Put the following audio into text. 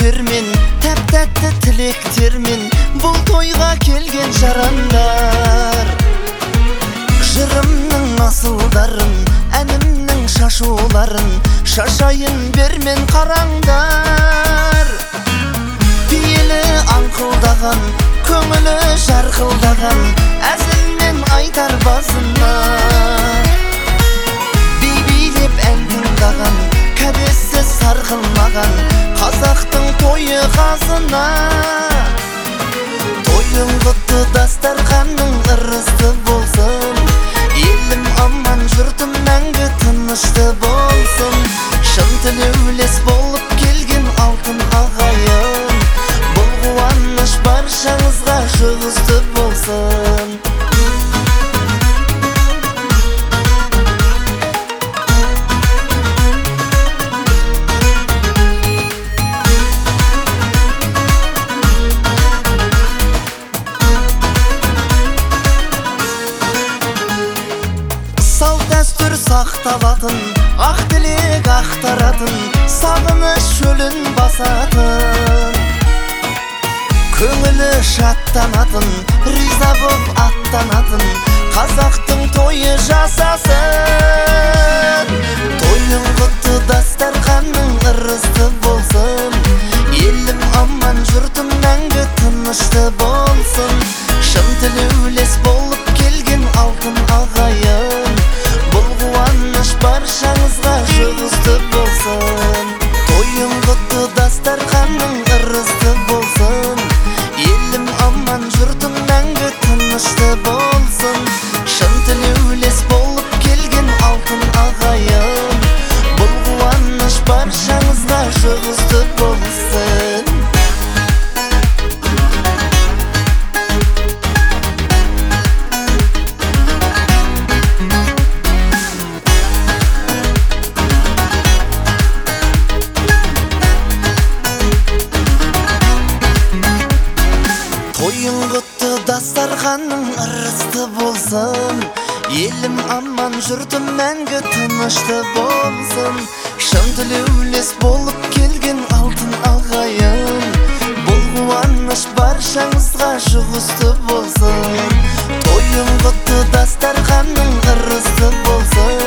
гүлдермен, тәп-тәтті тілектермен бұл тойға келген жарандар. Жырымның асылдарын, әнімнің шашуларын шашайын бермен қараңдар. Пейілі аңқылдаған, көңілі жарқылдаған әзілмен айтар басына. Би-билеп ән тыңдаған, кәдесі сарқылмаған қазақтың тойы қазына. Тойың құтты, дастарханың ырысты болсын, елім аман, жұртым мәңгі тынышты болсын. Шын тілеулес болып келген алтын ағайын, бұл қуаныш баршаңызға жұғысты болсын. Салт-дәстүр сақталатын, ақ тілек ақтаратын, сағыныш шөлін басатын, көңілі шаттанатын, риза боп аттанатын қазақтың тойы жасасын. Тойың құтты, дастарханың ырысты болсын, елім аман, жұртым мәңгі тынышты болсын. Шын тілеулес болып келген алтын ағайын, бұл қуаныш баршаңызға жұғысты болсын. Тойың құтты, дастарханың ырысты болсын, елім аман, жұртым мәңгі тынышты болсын. Шын тілеулес болып келген алтын ағайын, бұл қуаныш баршаңызға жұғысты болсын. Тойың құтты, дастарханың ырысты болсын, елім аман, жұртым мәңгі тынышты болсын. Шын тілеулес болып келген алтын ағайын, бұл қуаныш баршаңызға жұғысты болсын. Тойың құтты, дастарханың ырысты болсын,